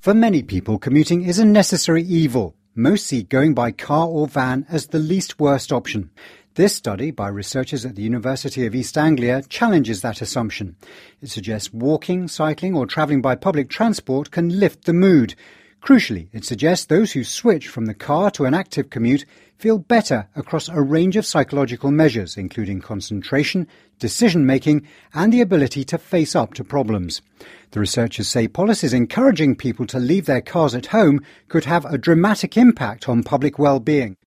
For many people, commuting is a necessary evil. Most see going by car or van as the least worst option. This study by researchers at the University of East Anglia challenges that assumption. It suggests walking, cycling or travelling by public transport can lift the mood. Crucially, it suggests those who switch from the car to an active commute feel better across a range of psychological measures, including concentration, decision-making and the ability to face up to problems. The researchers say policies encouraging people to leave their cars at home could have a dramatic impact on public well-being.